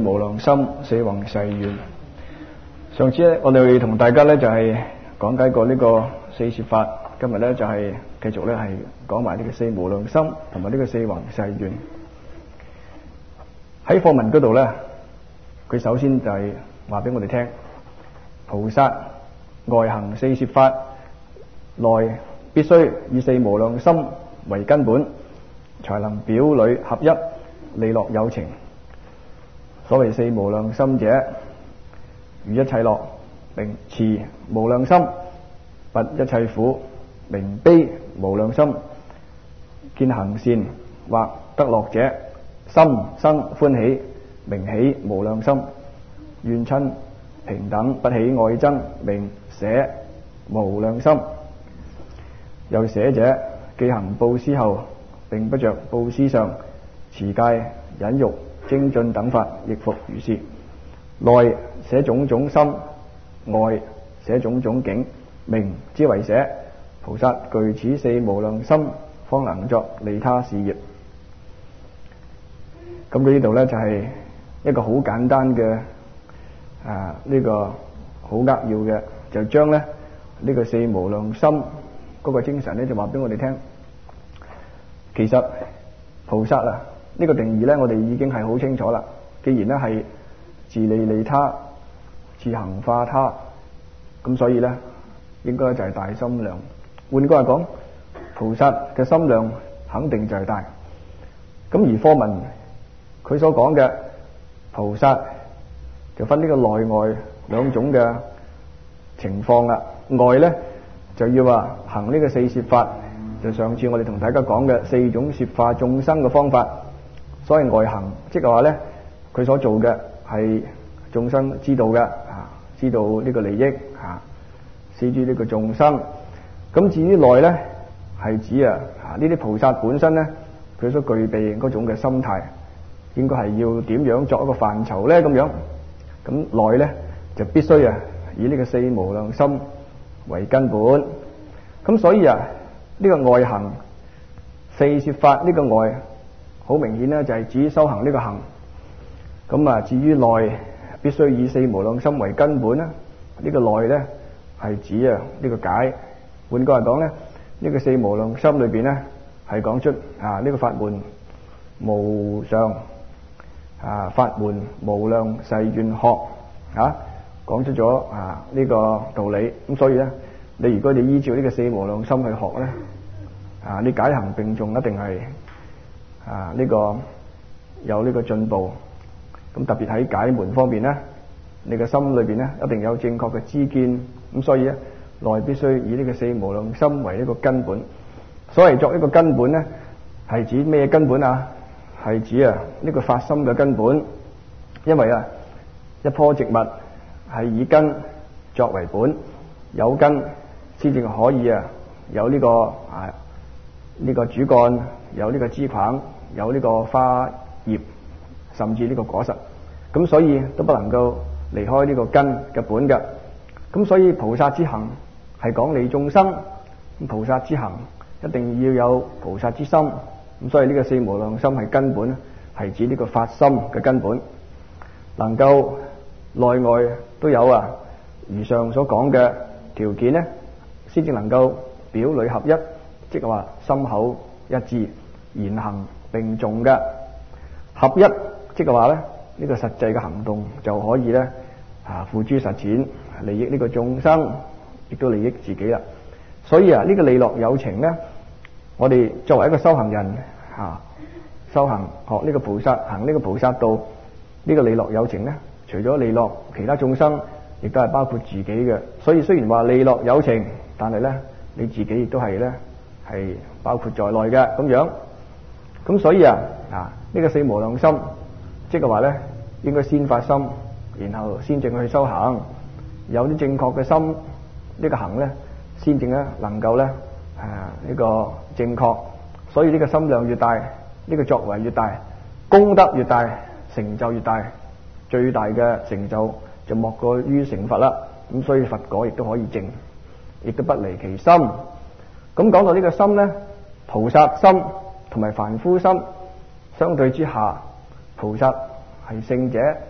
無量心，四弘誓願。上次咧，我哋同大家咧就係講解過呢個四攝法，今日咧就係繼續咧係講埋呢個四無量心同埋呢個四弘誓願。喺課文嗰度咧，佢首先就係話俾我哋聽，菩薩外行四攝法，內必須以四無量心為根本，才能表裏合一，利樂有情。所謂四無量心者，如一切樂，名慈無量心；拔一切苦，名悲無量心；見行善或得樂者，心生歡喜，名喜無量心；怨親平等不起愛憎，名捨無量心。有捨者，既行布施後，並不着布施上，持戒、忍辱、精進等法，亦復如是。內捨種種心，外捨種種境，名之為捨。菩薩具此四無量心，方能作利他事業。咁佢呢度呢，就係一個好簡單嘅呢個好扼要嘅，就將呢個四無量心嗰個精神呢，就話俾我哋聽。其實菩薩啊，呢個定義呢，我哋已經係好清楚啦。既然呢係自利利他、自行化他，咁所以呢應該就係大心量。換句話講，菩薩嘅心量肯定就係大。咁而課文佢所講嘅菩薩就分呢個內外兩種嘅情況啦。外呢就要話行呢個四攝法，就上次我哋同大家講嘅四種攝化眾生嘅方法。所謂外行，即係話呢，佢所做嘅係眾生知道嘅，知道呢個利益，施諸呢個眾生。咁至於內呢，係指呢啲菩薩本身呢，佢所具備嗰種嘅心態，應該係要點樣作一個範疇呢？咁樣，咁內呢就必須以呢個四無量心為根本。咁所以呢個外行四攝法，呢個外好明顯呢就係指修行呢個行。咁至於內必須以四無量心為根本呢，呢個內呢係指呢個解。換句話講呢，呢個四無量心裏邊呢係講出呢個法門無上法門無量誓願學講出咗呢個道理。咁所以呢，你如果你依照呢個四無量心去學呢，你解行並重一定係呢個有呢個進步。咁特別喺解門方面呢，你嘅心裏邊呢一定有正確嘅知見。咁所以呢，內必須以呢個四無量心為一個根本。所謂作一個根本呢，係指咩根本啊？係指呢個發心嘅根本。因為一棵植物係以根作為本，有根先至可以有呢個主幹，有呢個枝梗，有呢個花葉，甚至呢個果實。咁所以都不能夠離開呢個根嘅本嘅。咁所以菩薩之行係講利眾生，咁菩薩之行一定要有菩薩之心。咁所以呢個四無量心係根本，係指呢個發心嘅根本，能夠內外都有如上所講嘅條件呢，先至能夠表裏合一，即係話心口一致，言行並重嘅合一，即係話咧呢個實際嘅行動就可以咧付諸實踐，利益呢個眾生，亦都利益自己啦。所以呢個利樂有情呢，我哋作為一個修行人修行學呢個菩薩，行呢個菩薩道，呢個利樂有情呢，除咗利樂其他眾生，亦都係包括自己嘅。所以雖然話利樂有情，但係呢你自己亦都係呢係包括在內嘅咁樣。咁所以呢個四無量心，即係話呢應該先發心，然後先正去修行。有啲正確嘅心，呢個行呢先正呢能夠呢呢個正確。所以呢個心量越大，呢個作為越大，功德越大，成就越大。最大嘅成就就莫過於成佛啦。咁所以佛果亦都可以證，亦都不離其心。咁講到呢個心呢，菩薩心同埋凡夫心相對之下，菩薩係聖者，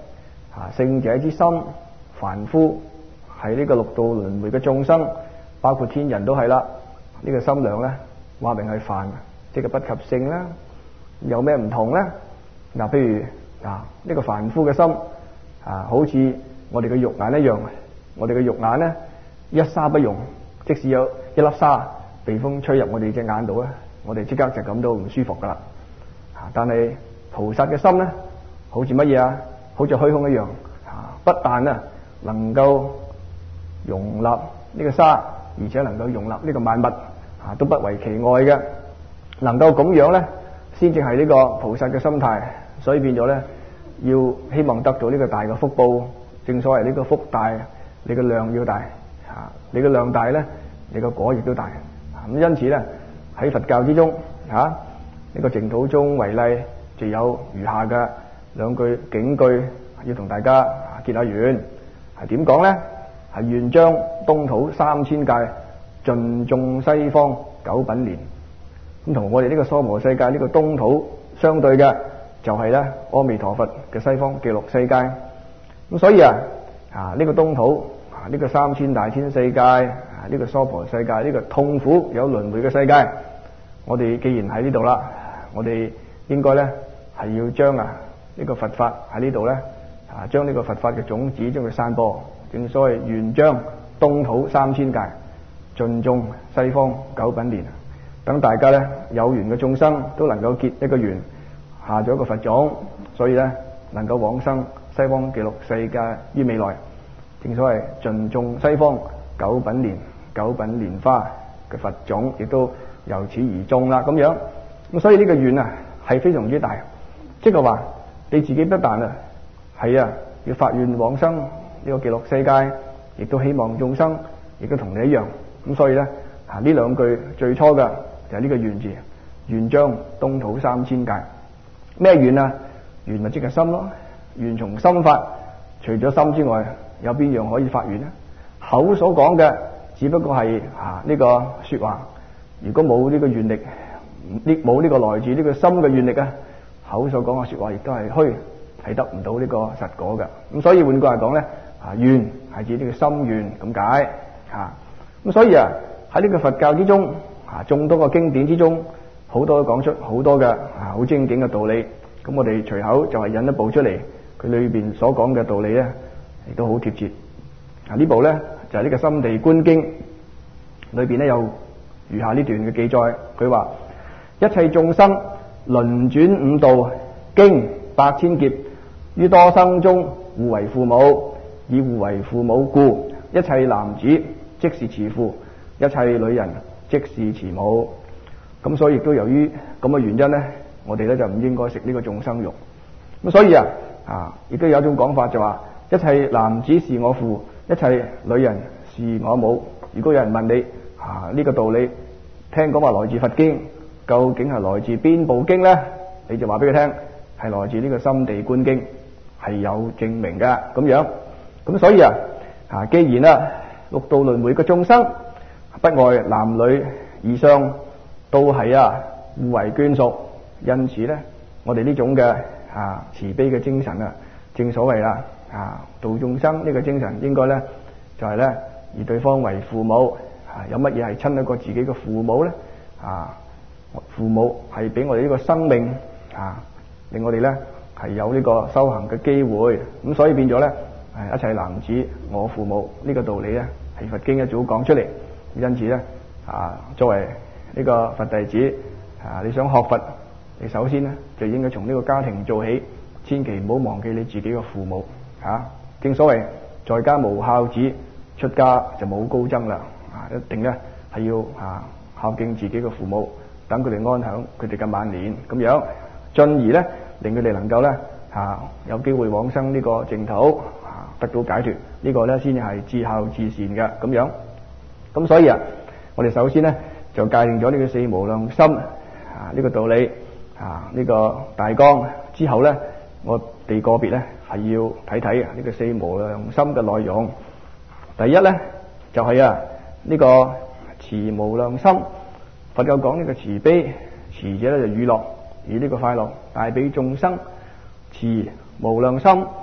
聖者之心，凡夫係呢個六道輪迴嘅眾生，包括天人都係啦。呢個心量咧，話明係凡，即係不及聖啦。有咩唔同咧？嗱，譬如呢個凡夫嘅心好似我哋嘅肉眼一樣，我哋嘅肉眼咧一沙不容，即使有一粒沙被風吹入我哋隻眼度咧，我哋即刻就感到唔舒服噶啦。但係菩薩嘅心咧，好似乜嘢啊？好似虛空一樣，不但能夠容納呢個沙，而且能夠容納呢個萬物，都不為其外嘅，能夠咁樣咧，先至係呢個菩薩嘅心態。所以變咗咧，要希望得到呢個大嘅福報。正所謂呢個福大，你嘅量要大，你嘅量大咧，你個果亦都大。咁因此咧，喺佛教之中，呢個淨土宗為例，就有如下嘅兩句警句，要同大家結下緣。係點講咧？係願將東土3000界，盡種西方9品蓮。咁同我哋呢個娑婆世界呢個東土相對嘅，就係咧阿彌陀佛嘅西方極樂世界。咁所以呢個東土呢個3000大千世界，呢個娑婆世界，呢個痛苦有輪迴嘅世界，我哋既然喺呢度啦，我哋應該咧係要將呢個佛法喺呢度咧將呢個佛法嘅種子將佢散播。正所謂願將東土3000界，盡種西方9品蓮。等大家咧有緣嘅眾生都能夠結一個緣，下咗一個佛種，所以咧能夠往生西方極樂世界於未來。正所謂盡種西方9品蓮，9品蓮花嘅佛種，亦都由此而種啦。咁樣咁，所以呢個願係非常之大，即係話你自己不但係要發願往生呢個極樂世界，亦都希望眾生亦都同你一樣。咁所以咧呢兩句最初嘅就係呢個願字，願將東土3000界。咩願啊？願咪即係心咯。願從心發，除咗心之外，有邊樣可以發願呢？口所講嘅只不過係呢個說話，如果冇呢個願力，冇呢個來自呢個心嘅願力口所講嘅說話亦都係虛，係得唔到呢個實果嘅。咁所以換句話講咧，願係指呢個心願咁解。咁所以喺呢個佛教之中，眾多個經典之中，好多都講出好多嘅好精警嘅道理。咁我哋隨口就係引一部出嚟，佢裏邊所講嘅道理咧，亦都好貼切。呢部咧就係呢個心地觀經裏邊咧有如下呢段嘅記載，佢話一切眾生輪轉五道，經百千劫，於多生中互為父母，以互為父母故，一切男子即是慈父，一切女人即是慈母。咁所以亦都由於咁嘅原因咧，我哋咧就唔應該食呢個眾生肉。咁所以亦都有一種講法就話，一切男子是我父，一切女人是我母。如果有人問你呢個道理，聽講話來自佛經，究竟係來自邊部經咧？你就話俾佢聽，係來自呢個心地觀經，係有證明嘅咁樣。咁所以既然六道輪迴嘅眾生不外男女以上，都係互為眷屬，因此咧，我哋呢種嘅慈悲嘅精神正所謂度眾生呢個精神，應該咧就係咧以對方為父母。有乜嘢係親得過自己嘅父母咧？父母係俾我哋呢個生命令我哋咧係有呢個修行嘅機會。咁所以變咗咧，一切男子我父母呢個道理咧，係佛經一早講出嚟。因此咧作為呢個佛弟子你想學佛，你首先咧就應該從呢個家庭做起，千祈唔好忘記你自己嘅父母。正所謂在家無孝子，出家就冇高僧啦。一定咧係要孝敬自己嘅父母，等佢哋安享佢哋嘅晚年，咁樣進而咧令佢哋能夠咧有機會往生呢個淨土，得到解脫。呢個咧先至係至孝至善嘅咁樣。咁所以我哋首先咧就界定咗呢個四無量心呢個道理呢個大綱之後咧，我哋個別咧係要睇睇呢個四無量心嘅內容。第一咧就係呢個慈無量心。佛教講呢個慈悲，慈者咧就娛樂，以呢個快樂帶俾眾生。慈無量心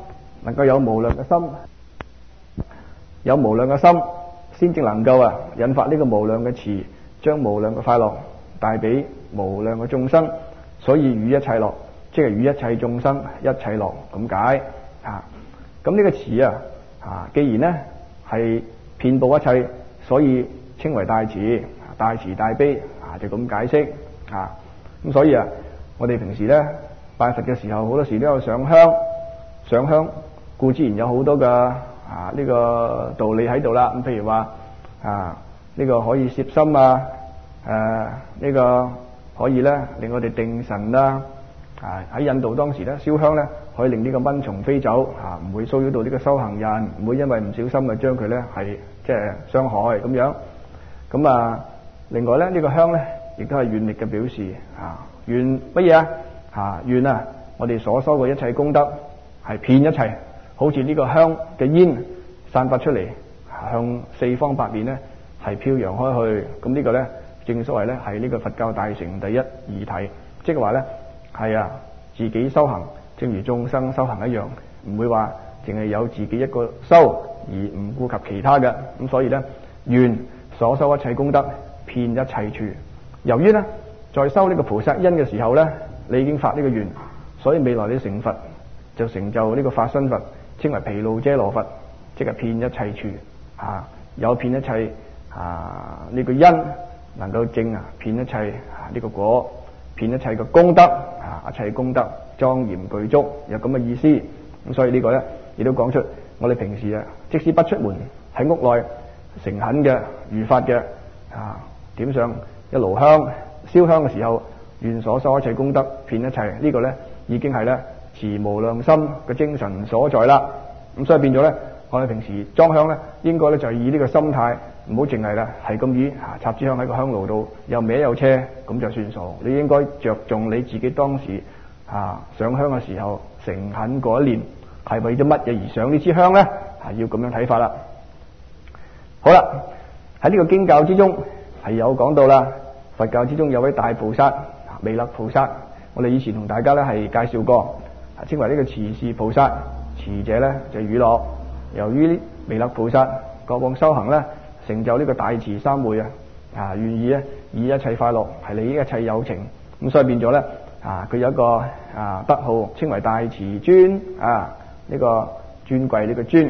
能夠有無量嘅心，有無量嘅心，先至能夠引發呢個無量嘅慈，將無量嘅快樂帶俾無量嘅眾生。所以與一切樂，即係與一切眾生一切樂咁解。咁呢個慈既然呢係遍佈一切，所以稱為大慈，大慈大悲就咁解釋。咁所以我哋平時呢拜佛嘅時候，好多時都有上香，上香固之然有好多嘅呢個道理喺度啦。咁譬如話呢個可以攝心呢個可以咧令我哋定神啦。喺印度當時咧燒香咧可以令呢個蚊蟲飛走，唔會騷擾到呢個修行人，唔會因為唔小心將佢咧係即係傷害咁樣。咁另外咧呢個香咧亦都係願力嘅表示。願乜嘢願我哋所修嘅一切功德係遍一切，好似呢個香嘅煙散發出嚟，向四方八面咧係飄揚開去。咁呢個咧正所謂咧係呢個佛教大乘第一義體，即係話咧係自己修行，正如眾生修行一樣，唔會話淨係有自己一個修而唔顧及其他嘅。咁所以咧願所修一切功德遍一切處。由於咧在修呢個菩薩因嘅時候咧，你已經發呢個願，所以未來你成佛就成就呢個法身佛，稱為毗盧遮羅佛，即係遍一切處。有遍一切呢個因能夠證遍一切呢個果，遍一切嘅功德一切功德莊嚴具足，有咁嘅意思。咁所以呢個咧亦都講出我哋平時即使不出門喺屋內誠懇嘅如法嘅點上一爐香燒香嘅時候，願所修一切功德遍一切，呢個咧已經係咧慈無量心嘅精神所在啦。咁所以變咗咧，我哋平時裝香咧，應該咧就係以呢個心態，唔好淨係啦係咁以插支香喺個香爐度，又歪又車咁就算數。你應該着重你自己當時上香嘅時候誠懇嗰一念係為咗乜嘢而上呢支香咧？要咁樣睇法啦。好啦，喺呢個經教之中係有講到啦。佛教之中有位大菩薩彌勒菩薩，我哋以前同大家咧係介紹過，稱為呢個慈氏菩薩。慈者咧就係、娛樂。由於彌勒菩薩過往修行咧，成就呢個大慈三昧願意咧以一切快樂係利益一切有情，咁所以變咗咧佢有一個德號稱為大慈尊呢個尊貴呢個尊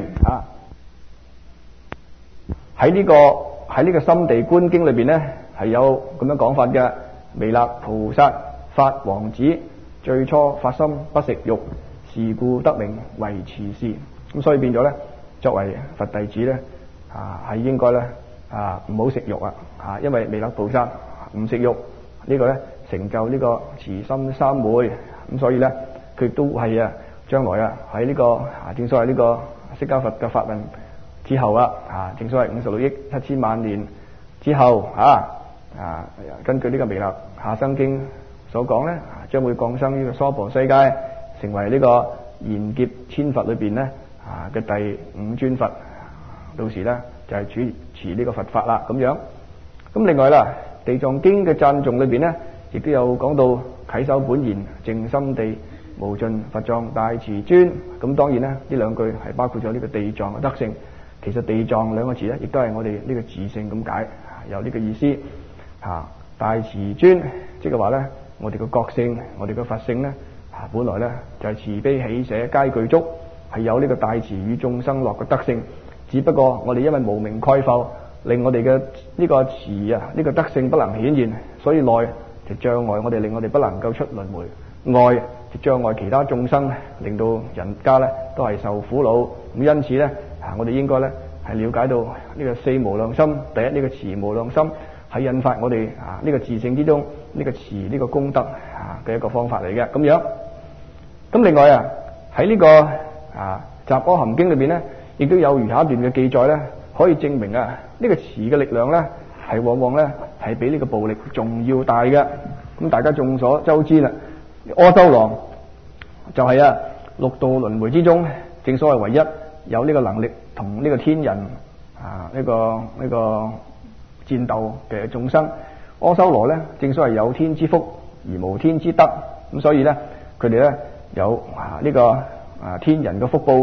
喺呢個心地觀經裏邊咧係有咁樣講法嘅。彌勒菩薩法王子，最初發心不食肉，是故得名為慈氏。咁所以變咗咧，作為佛弟子咧係應該咧唔好食肉因為彌勒菩薩唔食肉，呢個咧成就呢個慈心三昧。咁所以咧佢都係將來喺呢個正所謂呢個釋迦佛嘅法運之後正所謂56億7千萬年之後根據呢個彌勒下生經所講咧，將會降生呢個娑婆世界，成為呢個賢劫千佛裏邊咧嘅第5尊佛。到時咧就係主持呢個佛法啦咁樣。咁另外啦，地藏經嘅讚頌裏邊咧，亦都有講到啟首本願淨心地無盡佛藏大慈尊。咁當然咧呢兩句係包括咗呢個地藏嘅德性。其實地藏兩個字咧，亦都係我哋呢個自性咁解，有呢個意思。大慈尊即係話咧，我哋嘅覺性，我哋嘅佛性咧本來咧就係慈悲喜捨皆具足，係有呢個大慈與眾生樂嘅德性。只不過我哋因為無明蓋覆，令我哋嘅呢個慈呢個德性不能顯現，所以內就障礙我哋，令我哋不能夠出輪迴；外就障礙其他眾生，令到人家咧都係受苦惱。咁因此咧我哋應該咧係了解到呢個四無量心，第一呢個慈無量心係引發我哋呢個自性之中呢個慈呢個功德嘅一個方法嚟嘅咁樣。咁另外喺呢個集阿含經裏邊咧，亦都有如下一段嘅記載咧，可以證明呢個慈嘅力量咧係往往咧係比呢個暴力仲要大嘅。咁大家眾所周知啦，阿修羅就係六道輪迴之中，正所謂唯一有呢個能力同呢個天人呢個戰鬥嘅眾生。阿修羅咧正所謂有天之福而無天之德，咁所以咧佢哋咧有呢個天人嘅福報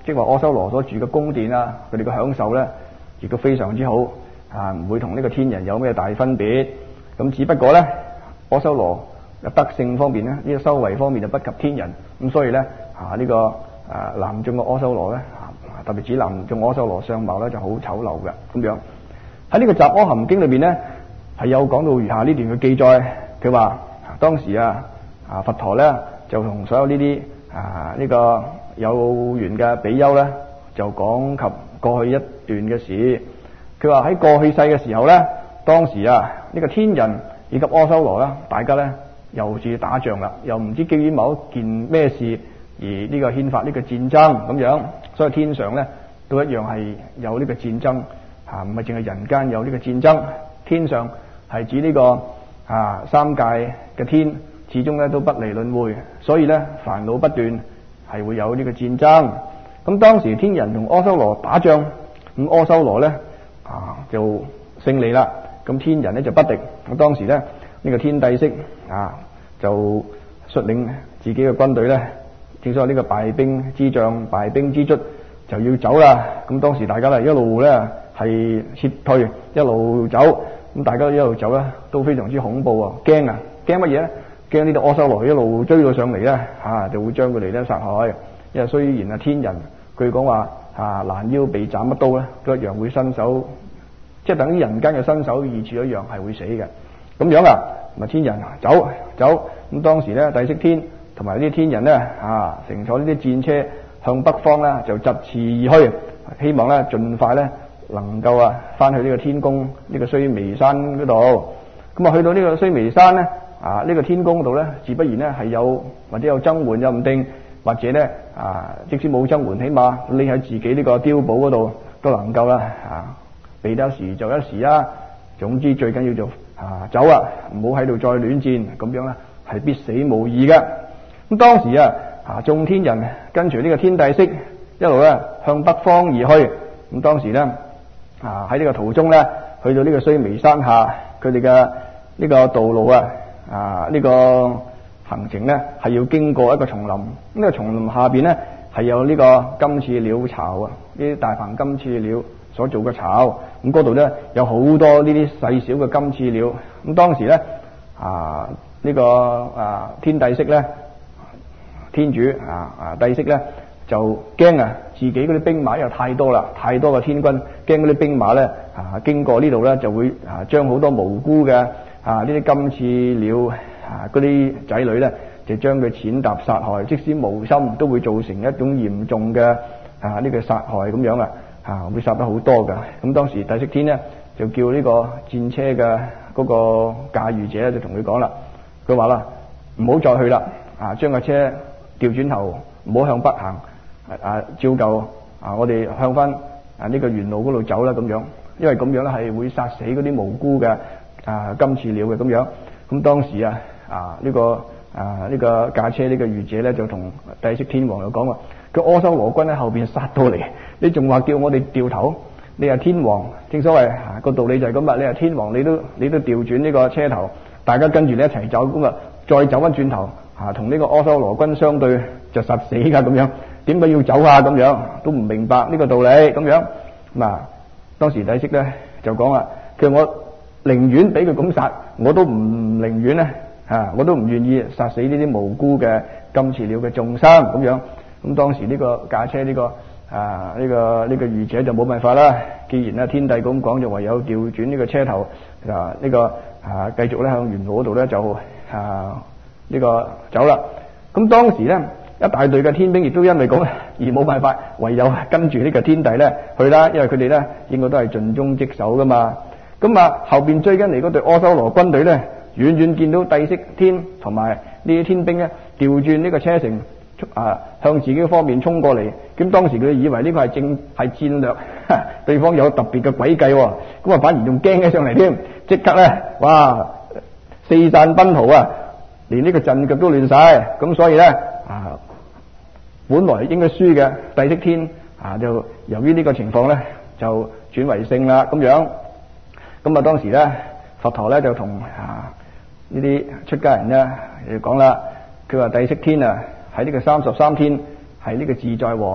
即係話阿修羅所住嘅宮殿啊，佢哋嘅享受咧，亦都非常之好唔會同呢個天人有咩大分別。咁只不過咧，阿修羅嘅德性方面咧，呢個修為方面就不及天人，咁所以咧呢個男眾嘅阿修羅咧，特別指男眾阿修羅相貌咧就好醜陋嘅咁樣。喺呢個《雜阿含經》裏邊咧，係有講到如下呢段嘅記載。佢話當時佛陀咧就同所有呢啲呢個有緣嘅比丘咧，就講及過去一段嘅事。佢話喺過去世嘅時候咧，當時呢個天人以及阿修羅啦，大家咧又似打仗啦，又唔知基於某一件咩事而呢個牽發呢個戰爭咁樣，所以天上咧都一樣係有呢個戰爭唔係淨係人間有呢個戰爭。天上係指呢個三界嘅天，始終咧都不離輪迴，所以咧煩惱不斷，係會有呢個戰爭。咁當時天人同阿修羅打仗，咁阿修羅咧就勝利啦，咁天人咧就不敵。咁當時咧呢個天帝釋就率領自己嘅軍隊咧，正所謂呢個敗兵之將、敗兵之卒就要走啦。咁當時大家咧一路咧係撤退，一路走。咁大家都一路走咧，都非常之恐怖啊！驚乜嘢咧？驚呢度阿修羅一路追到上嚟咧，就會將佢哋咧殺害。因為雖然天人據講話攔腰被斬一刀咧，都一樣會伸手，即係等於人間嘅伸手異處一樣係會死嘅。咁樣咪天人走。咁當時咧帝釋天同埋呢啲天人咧乘坐呢啲戰車向北方咧就疾馳而去，希望咧盡快咧能夠翻去呢個天宮呢個須彌山嗰度。咁去到呢個須彌山咧呢個天宮嗰度咧，自不然咧係有或者有增援又唔定，或者咧即使冇增援，起碼匿喺自己呢個碉堡嗰度都能夠啦避得一時就一時啊。總之最緊要就走唔好喺度再亂戰，咁樣咧係必死無疑嘅。咁當時眾天人跟隨呢個天帝釋一路咧向北方而去。咁當時咧喺呢個途中咧，去到呢個須彌山下，佢哋嘅呢個道路呢個行程咧係要經過一個叢林。呢個叢林下邊咧係有呢個金翅鳥巢呢啲大鵬金翅鳥所做嘅巢。咁嗰度咧有好多呢啲細小嘅金翅鳥。咁當時咧呢個天帝釋咧，天主帝釋咧就驚自己嗰啲兵馬又太多啦，太多嘅天軍，驚嗰啲兵馬咧經過呢度咧就會將好多無辜嘅呢啲金翅鳥嗰啲仔女咧就將佢踐踏殺害，即使無心都會造成一種嚴重嘅呢個殺害咁樣會殺得好多噶。咁當時帝釋天咧就叫呢個戰車嘅嗰個駕馭者咧就同佢講啦，佢話啦唔好再去啦，將個車調轉頭，唔好向北行。照舊我哋向翻呢個原路嗰度走啦咁樣，因為咁樣咧係會殺死嗰啲無辜嘅金翅鳥嘅咁樣。咁當時呢個駕車呢個御者咧就同帝釋天王又講話，佢阿修羅軍喺後邊殺到嚟，你仲話叫我哋掉頭？你係天王，正所謂個道理就係咁你係天王，你都調轉呢個車頭，大家跟住你一齊走，咁再走翻轉頭同呢個阿修羅軍相對就實死㗎咁樣。點解要走咁樣？都唔明白呢個道理咁樣。當時帝釋咧就講啦，佢話我寧願俾佢咁殺，我都唔寧願咧我都唔願意殺死呢啲無辜嘅金翅鳥嘅眾生咁樣。咁當時呢個駕車呢個御者就冇辦法啦。既然天帝咁講，就唯有調轉呢個車頭呢個繼續咧向原路嗰度咧就呢個走啦。咁當時咧一大隊嘅天兵亦都因為咁而冇辦法，唯有跟住呢個天帝咧去啦，因為佢哋咧應該都係盡忠職守噶嘛。咁後邊追緊嚟嗰隊阿修羅軍隊咧，遠遠見到帝釋天同埋呢啲天兵咧調轉呢個車程向自己方面衝過嚟。咁當時佢以為呢個係戰略，對方有特別嘅詭計，咁反而仲驚起上嚟添，即刻咧哇四散奔逃連呢個陣腳都亂晒。咁所以咧本來應該輸嘅帝釋天就由於呢個情況咧就轉為勝啦咁樣。咁當時咧佛陀咧就同呢啲出家人咧就講啦，佢話帝釋天喺呢個33天係呢個自在王，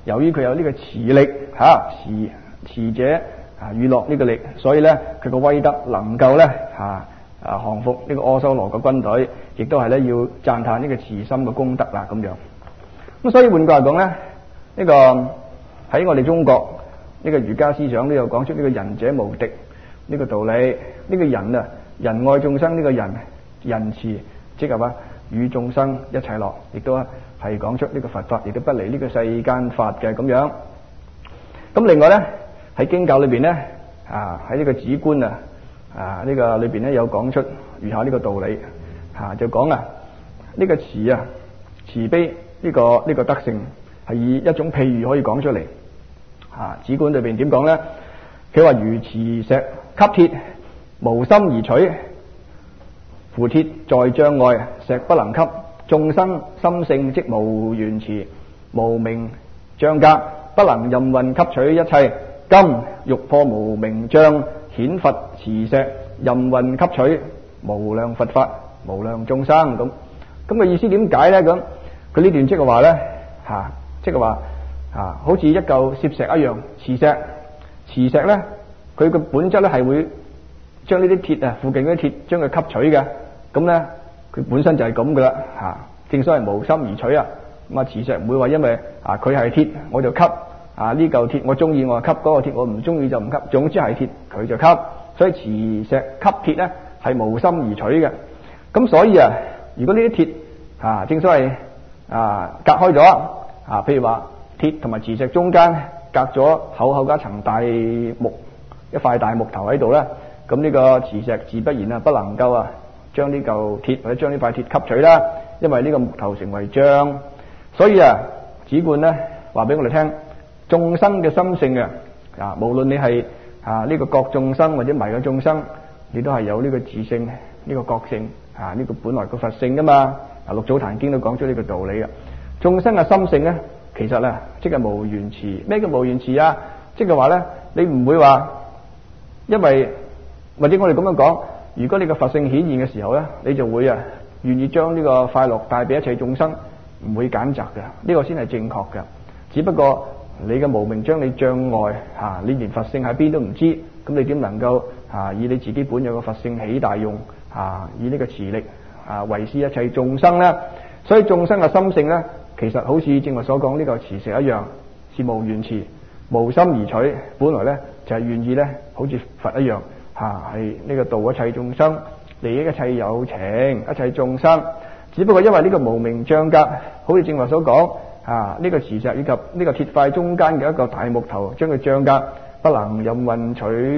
由於佢有呢個持力持者娛樂呢個力，所以咧佢個威德能夠咧降服呢個阿修羅嘅軍隊，亦都係咧要讚歎呢個慈心嘅功德啦咁樣。咁所以換句話講咧，呢個喺我哋中國呢個儒家思想都有講出呢個仁者無敵呢個道理。呢個人啊，仁愛眾生呢個仁慈，即係話與眾生一齊樂，亦都係講出呢個佛法亦都不離呢個世間法嘅咁樣。咁另外咧喺經教裏邊咧喺呢個止觀呢個裏邊咧有講出餘下呢個道理就講呢個慈悲呢個德性係以一種譬喻可以講出嚟。止觀裏邊點講咧？佢話如磁石吸鐵，無心而取，夫鐵在障礙，石不能吸。眾生心性即無緣磁，無明障隔，不能任運吸取一切。今欲破無明障，顯佛磁石，任運吸取無量佛法，無量眾生。咁嘅意思點解咧？咁佢呢段即係話咧即係話好似一嚿攝石一樣，磁石咧，佢嘅本質咧係會將呢啲鐵附近嗰啲鐵將佢吸取嘅。咁咧佢本身就係咁噶啦正所謂無心而取咁磁石唔會話因為佢係鐵我就吸呢嚿鐵我中意我就吸，嗰個鐵我唔中意就唔吸，總之係鐵佢就吸。所以磁石吸鐵咧係無心而取嘅。咁所以如果呢啲鐵正所謂隔開咗譬如話鐵同埋磁石中間隔咗厚厚嘅一層大木，一塊大木頭喺度咧，咁呢個磁石自不然不能夠將呢嚿鐵或者將呢塊鐵吸取啦，因為呢個木頭成為障。所以止觀咧話俾我哋聽，眾生嘅心性無論你係呢個覺眾生或者迷嘅眾生，你都係有呢個自性呢個覺性呢個本來個佛性噶嘛。六祖壇經都講出呢個道理嘅。眾生嘅心性咧，其實即係無緣磁。咩叫無緣磁即係話咧，你唔會話因為或者我哋咁樣講，如果你個佛性顯現嘅時候咧，你就會願意將呢個快樂帶俾一切眾生，唔會揀擇嘅。呢個先係正確嘅。只不過你嘅無明將你障礙你連佛性喺邊都唔知，咁你點能夠以你自己本有嘅佛性起大用以呢個磁力維施一切眾生咧？所以眾生嘅心性咧，其實好似正話所講呢個磁石一樣，是無緣磁，無心而取。本來咧就係願意咧，好似佛一樣係呢個度一切眾生，利益一切有情，一切眾生。只不過因為呢個無明障隔，好似正話所講呢個磁石以及呢個鐵塊中間嘅一個大木頭，將佢障隔，不能任運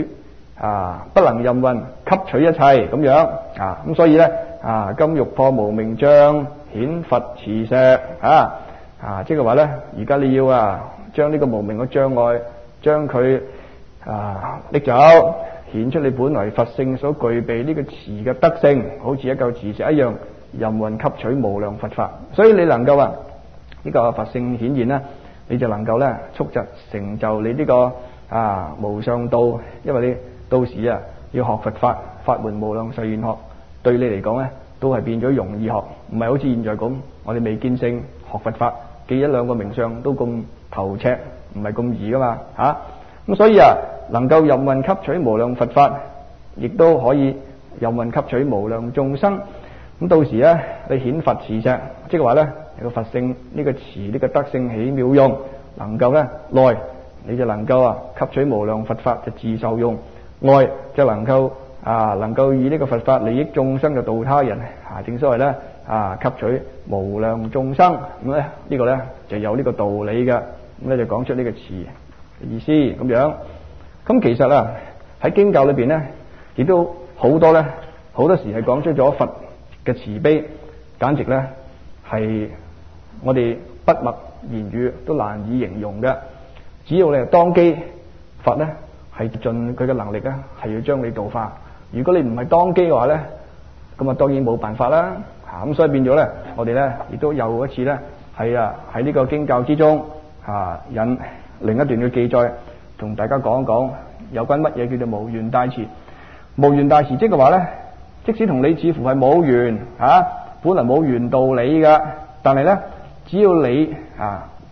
吸取一切咁樣咁所以咧今欲破無明障，顯佛磁石即係話咧，而家你要將呢個無明嘅障礙，將佢拎走，顯出你本來佛性所具備呢個磁嘅德性，好似一嚿磁石一樣，任運吸取無量佛法。所以你能夠呢個佛性顯現咧，你就能夠咧速疾成就你呢個無上道。因為你到時要學佛法，法門無量誓願學，對你嚟講咧都係變咗容易學，唔係好似現在咁，我哋未見性學佛法，記一兩個名相都咁頭赤，唔係咁易噶嘛咁所以能夠任運吸取無量佛法，亦都可以任運吸取無量眾生。咁到時咧，你顯佛磁石，即係話咧，你個佛性呢個磁呢個德性起妙用，能夠咧內你就能夠吸取無量佛法就自受用，外就能夠以呢個佛法利益眾生嘅度他人正所謂咧吸取無量眾生。咁咧呢個咧就有呢個道理嘅。咁咧就講出呢個詞嘅意思咁樣。咁其實喺經教裏邊咧，亦都好多時係講出咗佛嘅慈悲，簡直咧係我哋筆墨言語都難以形容嘅。只要你係當機，佛咧係盡佢嘅能力咧，係要將你度化。如果你唔係當機嘅話咧，咁當然冇辦法啦。咁所以變咗咧，我哋咧亦都有一次咧係喺呢個經教之中引另一段嘅記載，同大家講一講有關乜嘢叫做無緣大慈。無緣大慈即係話咧，即使同你似乎係冇緣本來冇緣道理㗎，但係咧只要你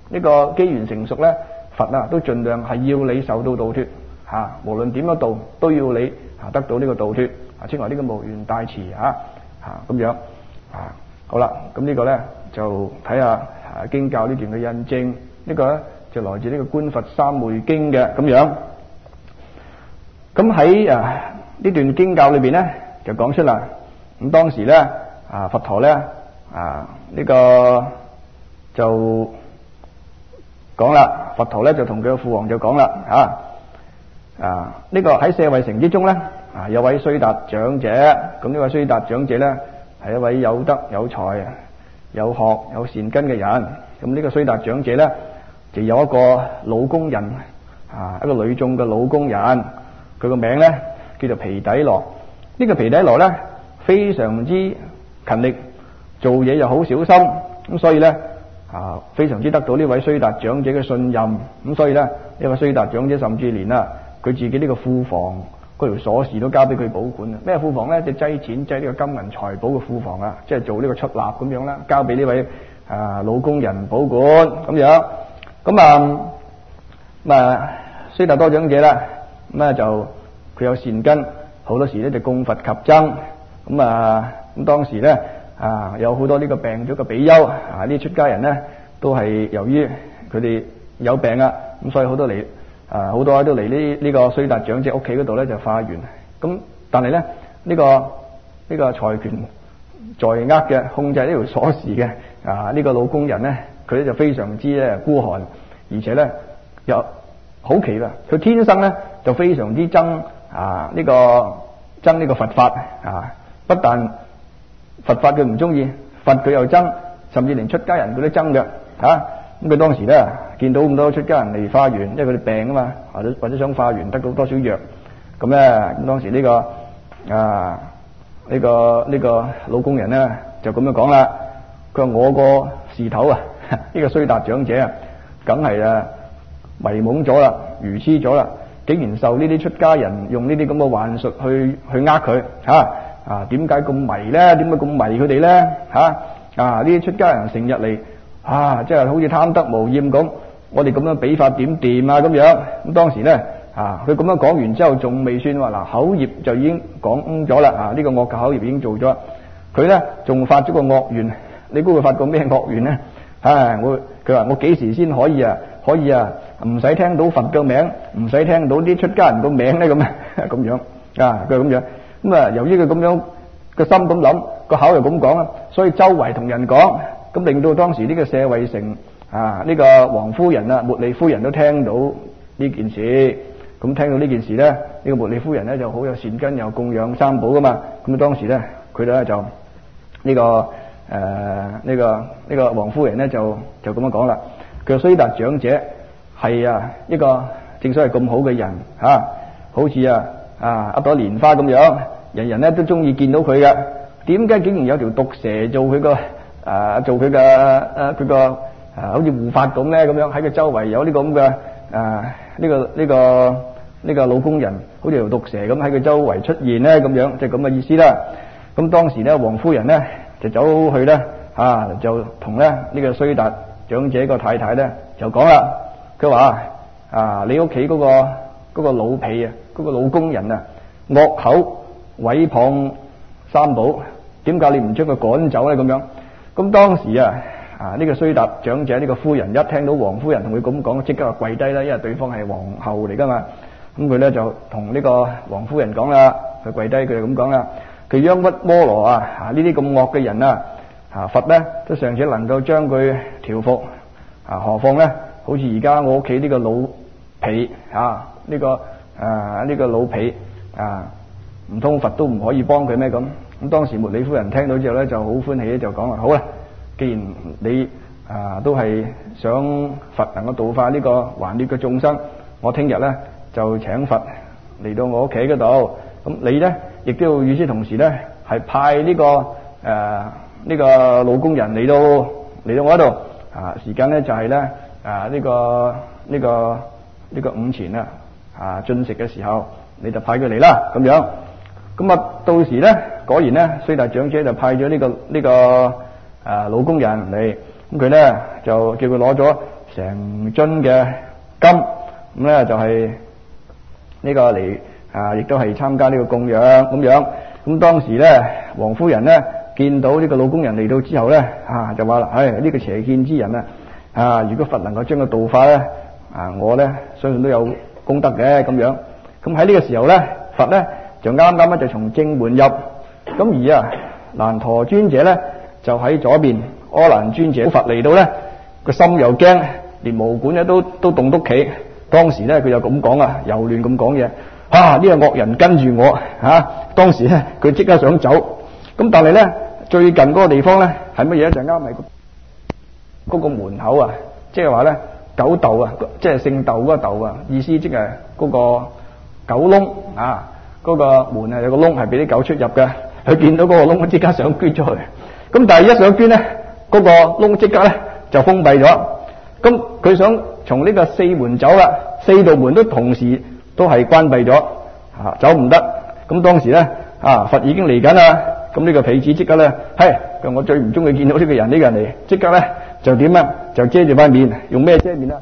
呢個機緣成熟咧，佛啊都盡量係要你受到度脫嚇，無論點樣度都要你得到呢個度脫啊，稱為呢個無緣大慈嚇咁樣啊。好啦，咁呢個咧就睇下經教呢段嘅印證，呢個咧就來自呢個觀佛三昧經嘅咁樣。咁喺呢段經教裏邊咧就講出啦，咁當時咧佛陀咧呢個就講啦，佛陀咧就同佢嘅父王就講啦呢個喺舍衛城之中咧有位須達長者，咁呢位須達長者咧係一位有德有才有學有善根嘅人。咁呢個須達長者咧就有一個老工人一個女眾嘅老工人，佢個名咧叫做毗底羅。呢個毗底羅咧非常之勤力，做嘢又好小心，咁所以咧非常之得到呢位須達長者嘅信任。咁所以咧呢位須達長者甚至連佢自己呢個庫房嗰條鎖匙都交俾佢保管啊！咩庫房咧？就擠錢擠呢個金銀財寶嘅庫房啊！即係做呢個出納咁樣啦，交俾呢位老工人保管咁樣。咁須達多長者啦，咁就佢有善根，好多時咧就供佛及僧。咁當時咧有好多呢個病咗嘅比丘呢啲出家人咧都係由於佢哋有病咁所以好多都嚟呢個須達長者屋企嗰度咧就化緣。咁但係咧呢個財權在握嘅控制呢條鎖匙嘅呢個老工人咧，佢咧就非常之咧孤寒，而且咧又好奇啦，佢天生咧就非常之憎呢個佛法不但佛法佢唔中意，佛佢又憎，甚至連出家人佢都憎嘅咁佢當時咧見到咁多出家人嚟化緣，因為佢哋病嘛，或者想化緣得到多少藥，咁當時呢個老工人咧就咁樣講啦，佢話我個事頭呢個須達長者梗係迷懵咗啦，愚痴咗啦，竟然受呢啲出家人用呢啲咁嘅幻術去佢點解咁迷咧？點解咁迷佢哋咧？呢啲出家人成日嚟即係好似貪得無厭咁，我哋咁樣比法點掂咁樣。咁當時咧佢咁樣講完之後，仲未算話口業就已經講咗啦。呢個惡嘅口業已經做咗，佢咧仲發咗個惡願。你估佢發個咩惡願咧？佢話我幾時先可以唔使聽到佛嘅名，唔使聽到啲出家人個名咧咁樣佢係咁樣。咁由於佢咁樣個心咁諗，個口又咁講所以周圍同人講，咁令到當時呢個舍衛城呢個王夫人茉莉夫人都聽到呢件事。咁聽到呢件事咧，呢個茉莉夫人咧就好有善根，又供養三寶噶嘛。咁當時咧佢咧就呢個王夫人咧就咁樣講啦。佢話須達長者係一個正所謂咁好嘅人好似一朵蓮花咁樣，人人咧都中意見到佢嘅。點解竟然有條毒蛇做佢個好似護法咁咧？咁樣喺佢周圍有呢個咁嘅呢個老工人，好似條毒蛇咁喺佢周圍出現咧，咁樣即係咁嘅意思啦。咁當時咧，王夫人咧就走去咧就同咧呢個須達長者個太太咧就講啦。佢話你屋企嗰個老婢嗰個老工人惡口毀謗三寶，點解你唔將佢趕走咧？咁樣咁當時呢個須達長者呢個夫人一聽到王夫人同佢咁講，即刻跪低啦，因為對方係皇后嚟噶嘛。咁佢咧就同呢個王夫人講啦，佢跪低，佢就咁講啦。佢殃屈摩羅呢啲咁惡嘅人佛咧都尚且能夠將佢調伏何況咧好似而家我屋企呢個老婢呢個老婢唔通佛都唔可以幫佢咩？咁當時茉莉夫人聽到之後咧就好歡喜，就講啦，好啦，既然你都係想佛能夠度化呢個頑劣嘅眾生，我聽日咧就請佛嚟到我屋企嗰度。咁你咧亦都要與此同時咧係派呢個老工人嚟到我度時間咧就係咧呢個午前進食嘅時候，你就派佢嚟啦咁樣。咁到時咧果然咧須達長者就派咗呢個老工人嚟，咁佢咧就叫佢攞咗成樽嘅金，咁咧就係呢個嚟亦都係參加呢個供養咁樣。咁當時咧，王夫人咧見到呢個老工人嚟到之後咧，就話啦：呢個邪見之人如果佛能夠將佢度化咧，我咧相信都有功德嘅咁樣。咁喺呢個時候咧，佛咧就啱啱就從正門入，咁而難陀尊者咧就喺左邊，阿難尊者佛嚟到咧個心又驚，連毛管咧都棟篤企。當時咧佢就咁講又亂咁講嘢。呢個惡人跟住我當時咧佢即刻想走，咁但係咧最近嗰個地方咧係乜嘢咧？就啱係嗰個門口即係話咧狗竇即係姓竇嗰個竇意思即係嗰個狗窿嗰個門有個窿係俾啲狗出入嘅。佢見到嗰個窿即刻想捐出去，咁但係一想捐咧，嗰個窿即刻咧就封閉咗。咁佢想從呢個四門走啦，四道門都同時都係關閉咗，走唔得。咁當時咧佛已經嚟緊啦，咁呢個婢子即刻咧我最唔中意見到呢個人嚟，即刻咧就點啊？就遮住塊面，用咩遮面啊？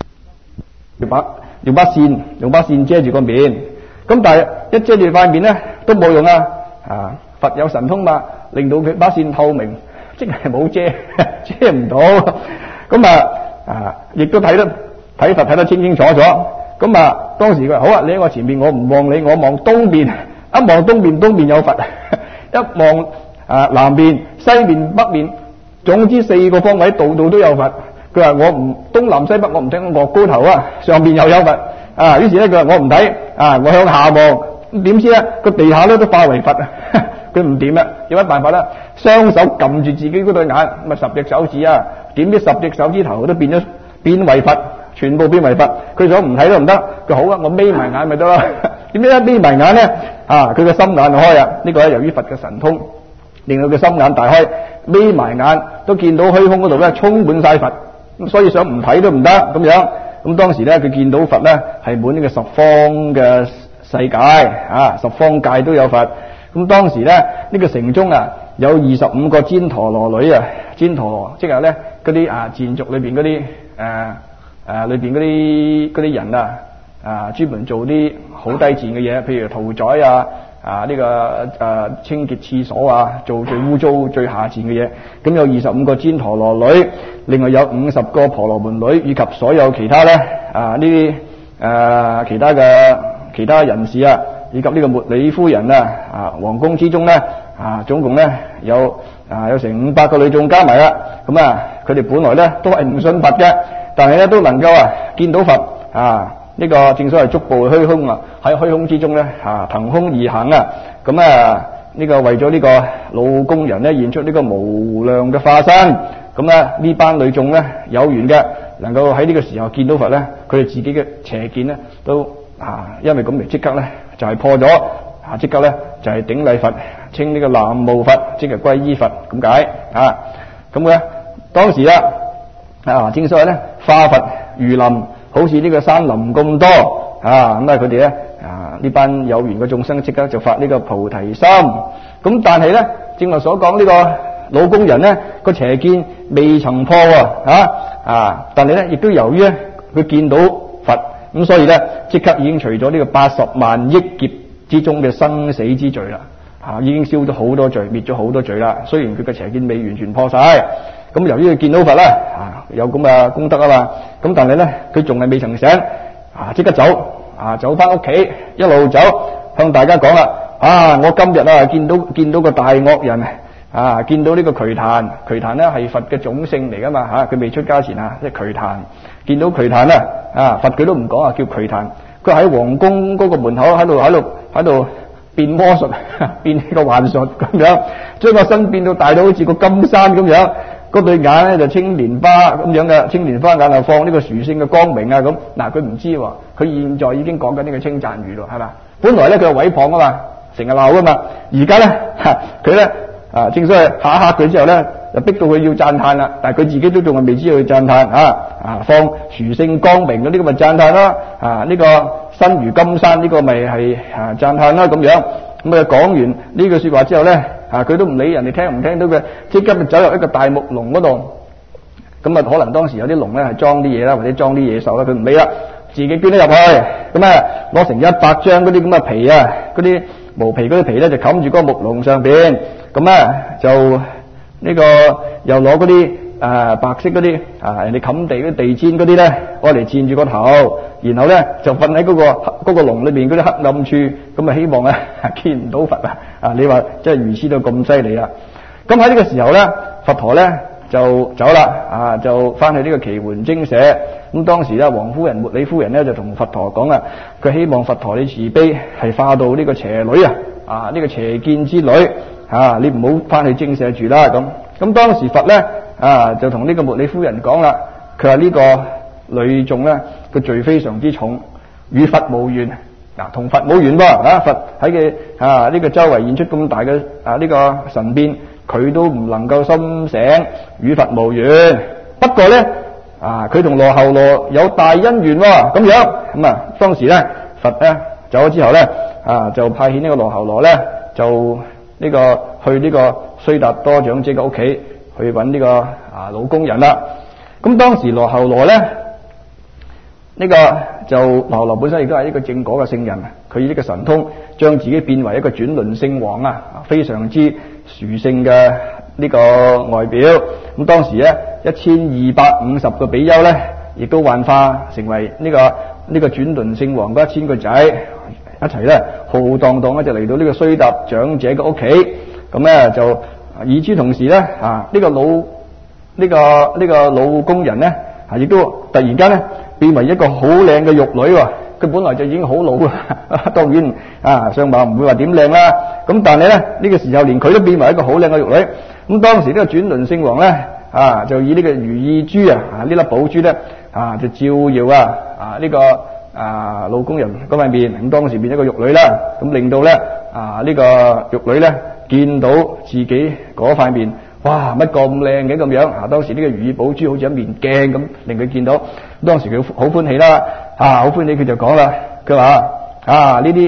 用把扇遮住個面。咁但係一遮住塊面咧都冇用佛有神通嘛，令到佢把扇透明，即係冇遮唔到。咁亦都睇佛睇得清清楚楚。咁當時佢話好你喺我前面，我唔望你，我望東邊。一望東邊有佛，一望南邊、西面、北面，總之四個方位度度都有佛。佢話我唔東南西北我唔睇，我岳高頭上邊又有佛。於是咧佢話我唔睇，我向下望，點知咧個地下咧都化為佛。佢唔掂啦，有乜辦法啦？雙手撳住自己嗰對眼，咁10隻手指點知10隻手指頭都變為佛，全部變為佛。佢想唔睇都唔得，佢好我眯埋眼咪得咯。點知一眯埋眼咧，佢個心眼就開呢個咧由於佛嘅神通，令到佢心眼大開，眯埋眼都見到虛空嗰度咧充滿晒佛，咁所以想唔睇都唔得咁樣。咁當時咧佢見到佛咧係滿呢個十方嘅世界十方界都有佛。咁當時咧呢個城中有25個旃陀羅女旃陀羅即係咧嗰啲賤族裏邊嗰啲裏邊嗰啲人專門做啲好低賤嘅嘢，譬如屠宰呢個清潔廁所做最污糟最下賤嘅嘢。咁有25個旃陀羅女，另外有50個婆羅門女，以及所有其他咧呢啲其他人士以及呢個茉莉夫人皇宮之中咧總共咧有成500個女眾加埋啦。咁佢哋本來咧都係唔信佛嘅，但係咧都能夠見到佛呢個正所謂足步虛空喺虛空之中咧騰空而行咁呢個為咗呢個老工人咧現出呢個無量嘅化身。咁呢班女眾咧有緣嘅能夠喺呢個時候見到佛咧，佢哋自己嘅邪見咧都因為咁嚟即刻咧就係破咗即刻咧就係頂禮佛，稱呢個南無佛，即係歸依佛咁解咁嘅當時正所謂咧化佛如林，好似呢個山林咁多咁佢哋咧呢班有緣嘅眾生即刻就發呢個菩提心。咁但係咧正話所講呢個老工人咧個邪見未曾破但係咧亦都由於佢見到佛，咁所以咧即刻已經除咗呢個80萬億劫之中嘅生死之罪啦已經消咗好多罪，滅咗好多罪啦。雖然佢嘅邪見未完全破晒，咁由於佢見到佛有咁嘅功德嘛，咁但係咧佢仲係未曾醒即刻走翻屋企，一路走向大家講啦我今日見到個大惡人見到呢個瞿曇咧係佛嘅種姓嚟噶嘛佢未出家前即係瞿曇，見到瞿曇佛佢都唔講叫瞿曇，佢喺皇宮嗰個門口喺度變魔術變呢個幻術咁樣，將個身變到大到好似個金山咁樣，嗰對眼咧就青蓮花咁樣嘅，青蓮花眼放呢個殊勝嘅光明咁。佢唔知佢現在已經講緊呢個稱讚語咯，係嘛？本來咧佢係毀謗嘛，成日鬧嘛，而家咧佢咧正所謂嚇佢之後咧就逼到佢要讚嘆啦，但係佢自己都仲係未知道去讚嘆放殊勝光明嗰啲咁咪讚嘆啦呢個身如金山呢個咪係讚嘆啦咁樣。咁講完呢句說話之後咧佢都唔理人哋聽唔聽到嘅，即刻就走入一個大木籠嗰度。 咁啊可能當時有啲籠咧係裝啲嘢啦，或者裝啲野獸啦，佢唔理啦，自己捐咗入去，咁啊攞成100張嗰啲咁嘅皮啊，嗰啲毛皮嗰啲皮咧就冚住嗰個木籠上邊，咁啊就呢個又攞嗰啲白色嗰啲人哋冚地嗰啲地氈嗰啲咧，攞嚟墊住個頭，然後咧就瞓喺嗰個籠裏邊嗰啲黑暗處，咁啊希望啊見唔到佛啊！你話真係愚痴到咁犀利啦！咁喺呢個時候咧，佛陀咧就走啦，就翻去呢個祇園精舍。咁當時咧，王夫人、茉莉夫人咧就同佛陀講啊，佢希望佛陀你慈悲係化到呢個邪女呢個邪見之女你唔好翻去精舍住啦咁。咁當時佛咧就同呢個茉莉夫人講啦，佢話呢個女眾咧個罪非常之重，與佛無緣。同佛冇緣喎，佛喺嘅呢個周圍現出咁大嘅呢個神變，佢都唔能夠心醒，與佛無緣。不過咧佢同羅睺羅有大因緣喎，咁樣咁當時咧佛咧走咗之後咧就派遣呢個羅睺羅咧就呢個去呢個須達多長者嘅屋企去揾呢個老工人啦。咁當時羅睺羅咧呢個就羅睺羅本身亦都係一個正果嘅聖人，佢以呢個神通將自己變為一個轉輪聖王非常之殊勝嘅呢個外表。咁當時咧1250個比丘咧，亦都幻化成為呢個轉輪聖王嗰1000個仔，一齊咧浩浩蕩蕩咧就嚟到呢個須達長者嘅屋企。咁咧就與之同時咧呢個老工人咧亦都突然間咧變為一個好靚嘅玉女喎。佢本來就已經好老啦，當然相貌唔會話點靚啦。咁但係咧呢個時候連佢都變為一個好靚嘅玉女。咁當時呢個轉輪聖王咧就以呢個如意珠呢粒寶珠咧就照耀呢個老工人嗰塊面。咁當時變咗個玉女啦，咁令到咧呢個玉女咧見到自己嗰塊面，哇乜咁靚嘅咁樣。當時呢個如意寶珠好似一面鏡咁，令佢見到。當時佢好歡喜啦，好歡喜，佢就講啦，佢話呢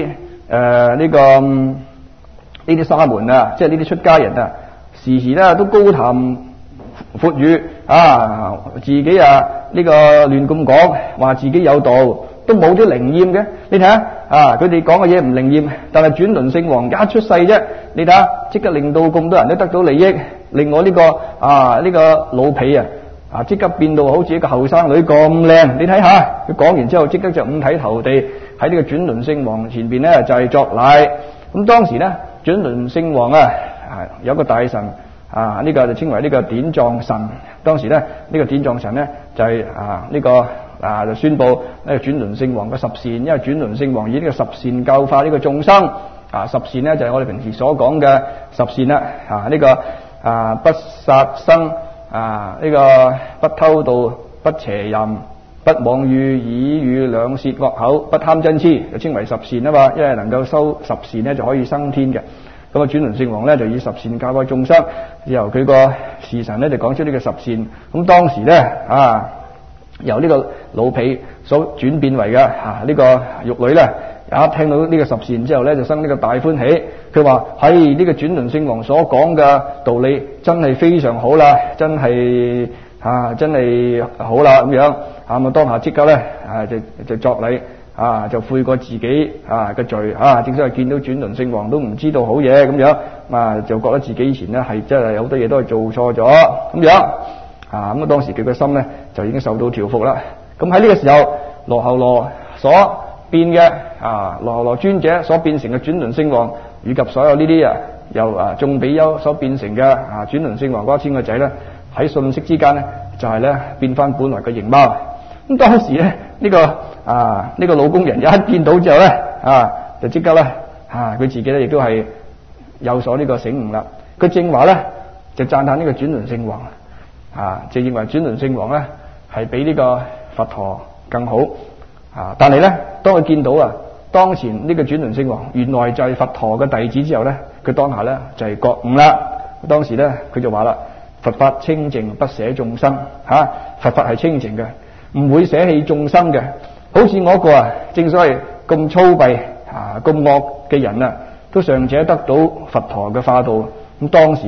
啲沙門即係呢啲出家人時時咧都高談闊語自己呢個亂咁講，話自己有道，都冇啲靈驗嘅。你睇下佢哋講嘅嘢唔靈驗，但係轉輪聖王一出世啫，你睇下即刻令到咁多人都得到利益，令我呢個老婢即刻變到好似一個後生女咁靚。你睇下佢講完之後，即刻就五體投地喺呢個轉輪聖王前邊咧就係作禮。咁當時咧轉輪聖王有個大臣呢個就稱為呢個典藏神。當時咧呢個典藏神咧就係就宣布呢個轉輪聖王嘅十善，因為轉輪聖王以呢個十善教化呢個眾生。十善咧就係我哋平時所講嘅十善啦。呢個不殺生，呢個不偷盜，不邪淫，不妄語，綺語兩舌惡口，不貪嗔痴，就稱為十善啊嘛。因為能夠修十善咧就可以生天嘅。咁轉輪聖王咧就以十善教化眾生，由佢個侍臣咧就講出呢個十善。咁當時咧由呢個老婢所轉變為嘅呢個玉女咧，一聽到呢個十善之後咧就生呢個大歡喜。佢話係呢個轉輪聖王所講嘅道理真係非常好啦，真係好啦咁樣。咁當下即刻咧就作禮。就悔過自己嘅罪正所謂見到轉輪聖王都唔知道好嘢咁樣，就覺得自己以前咧係真係有好多嘢都係做錯咗咁樣咁當時佢嘅心咧就已經受到調伏啦。咁喺呢個時候，羅睺羅所變嘅羅睺羅尊者所變成嘅轉輪聖王，以及所有呢啲由眾比丘所變成嘅轉輪聖王嗰1000個仔咧，喺瞬息之間咧就係咧變翻本來嘅形貌。咁當時咧呢個老工人一見到之後咧就即刻咧佢自己咧亦都係有所呢個醒悟啦。佢正話咧就讚歎呢個轉輪聖王就認為轉輪聖王咧係比呢個佛陀更好但係咧當佢見到當前呢個轉輪聖王原來就係佛陀嘅弟子之後咧，佢當下咧就係覺悟啦。當時咧佢就話啦：佛法清淨，不捨眾生佛法係清淨嘅，唔會捨棄眾生嘅。好似我一個正所謂咁粗鄙咁惡嘅人都尚且得到佛陀嘅化道。咁當時咧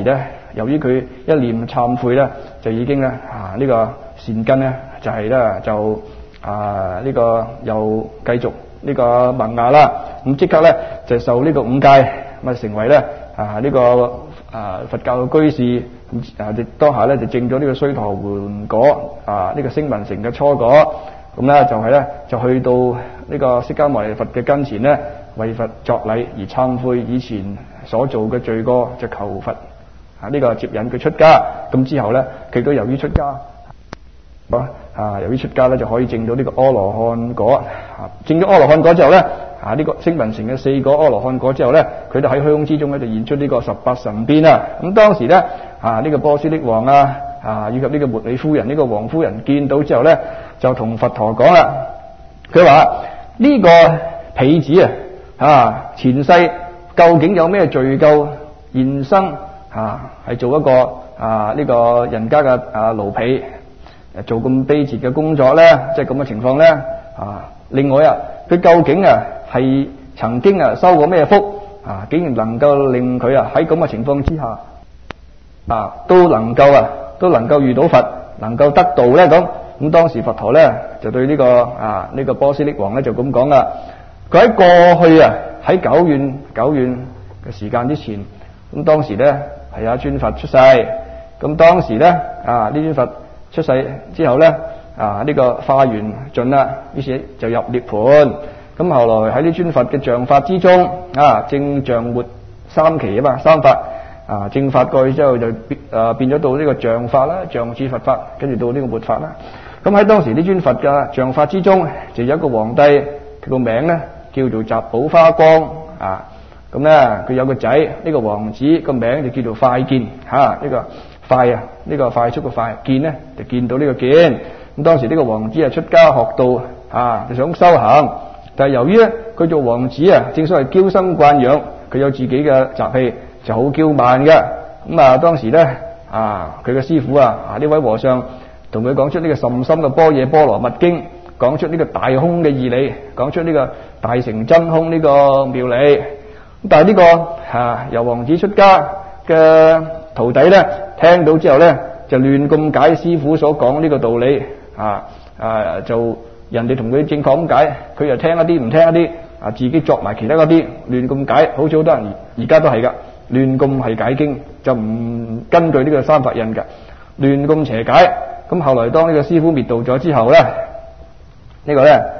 由於佢一念懺悔咧，就已經咧呢個善根咧就係咧就呢個又繼續呢個萌芽啦。咁即刻咧就受呢個五戒，咁成為咧呢個佛教嘅居士。咁當下咧就證咗呢個須陀洹果呢個聲聞乘嘅初果。咁咧就係咧就去到呢個釋迦牟尼佛嘅跟前咧，為佛作禮而懺悔以前所做嘅罪過，就求佛呢個接引佢出家。咁之後咧佢都由於出家由於出家咧就可以證到呢個阿羅漢果。證咗阿羅漢果之後咧呢個聲聞乘嘅4個阿羅漢果之後咧，佢就喺虛空之中咧就現出呢個18神變啦。咁當時咧呢個波斯匿王以及呢個茉莉夫人呢個王夫人見到之後咧，就同佛陀講啦。佢話呢個婢子前世究竟有咩罪咎現生係做一個呢個人家嘅奴婢，做咁卑賤嘅工作咧，即係咁嘅情況咧另外佢究竟係曾經修過咩福竟然能夠令佢喺咁嘅情況之下都能夠遇到佛，能夠得道咧咁當時佛陀咧就對呢個波斯匿王咧就咁講啦。佢喺過去喺久遠嘅時間之前，咁當時咧係有一尊佛出世。咁當時咧呢尊佛出世之後咧呢個化緣盡啦，於是就入涅槃。咁後來喺呢尊佛嘅像法之中正像末三期三法正法過去之後就變咗到呢個像法啦，像似佛法，跟住到呢個末法啦。咁喺當時呢尊佛嘅像法之中，就有一個皇帝，佢個名咧叫做雜寶花光咁咧佢有個仔，呢個王子個名就叫做快見呢個快呢個快速嘅快，見咧就見到呢個見。咁當時呢個王子出家學道就想修行，但係由於咧佢做王子正所謂嬌生慣養，佢有自己嘅習氣，就好驕慢嘅。咁當時咧佢嘅師父呢位和尚同佢講出呢個甚深嘅般若波羅蜜經，講出呢個大空嘅義理，講出呢個大乘真空呢個妙理。但係呢個由王子出家嘅徒弟咧聽到之後咧就亂咁解師父所講呢個道理就人哋同佢正確咁解，佢又聽一啲唔聽一啲自己作埋其他嗰啲亂咁解。好似好多人而家都係噶，亂咁係解經，就唔根據呢個三法印噶，亂咁邪解。咁後來當呢個師父滅度咗之後咧，呢個咧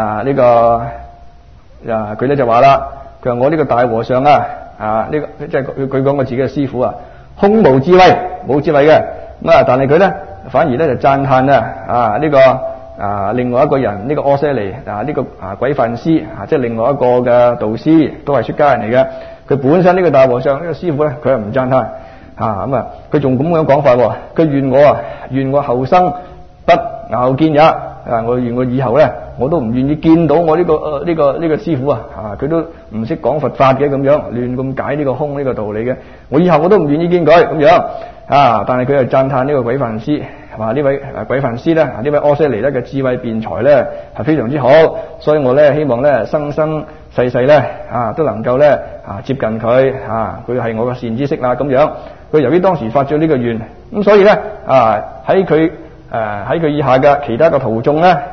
佢咧就話啦，佢話我呢個大和尚呢個即係佢講我自己嘅師父空無智慧，冇智慧嘅。但係佢咧反而咧就讚歎呢個另外一個人，呢個阿闍黎呢個軌範師即係另外一個嘅導師，都係出家人嚟嘅。佢本身呢個大和尚呢個師父咧，佢係唔讚歎佢仲咁樣講法喎。佢願我後生不樂見也我願我以後咧我都唔願意見到我呢個師父佢都唔識講佛法嘅，咁樣亂咁解呢個空呢個道理嘅，我以後我都唔願意見佢咁樣但係佢又讚歎呢個軌範師，呢位軌範師咧，呢位阿闍黎咧嘅智慧辯才咧係非常之好，所以我咧希望咧生生世世咧都能夠咧接近佢佢係我嘅善知識啦咁樣。佢由於當時發咗呢個願，咁所以咧喺佢以下嘅其他嘅徒眾咧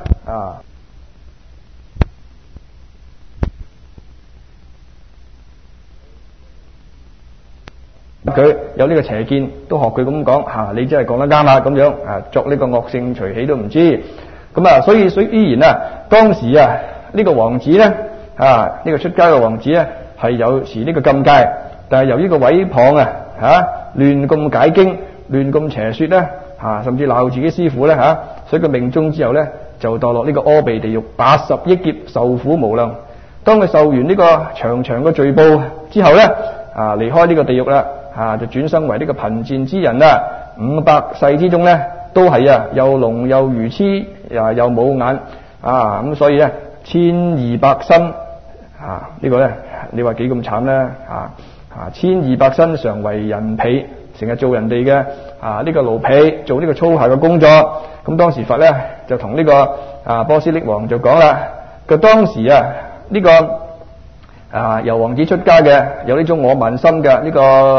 佢有呢個邪見，都學佢咁講你真係講得啱啦咁樣作呢個惡性隨喜都唔知咁所以依然當時呢個王子咧呢個出家嘅王子咧係有持呢個禁戒，但係由於個毀謗亂咁解經，亂咁邪說咧甚至鬧自己師父咧所以佢命終之後咧就墮落呢個阿鼻地獄80億劫，受苦無量。當佢受完呢個長長嘅罪報之後咧離開呢個地獄啦就轉生為呢個貧賤之人500世之中咧都係又聾又愚痴又冇眼咁所以咧1200身呢個咧你話幾咁慘咧1200身常為人婢，成日做人哋嘅呢個奴婢，做呢個粗下嘅工作。咁當時佛咧就同呢個波斯匿王就講啦，佢當時呢個由王子出家嘅有呢種我慢心嘅呢個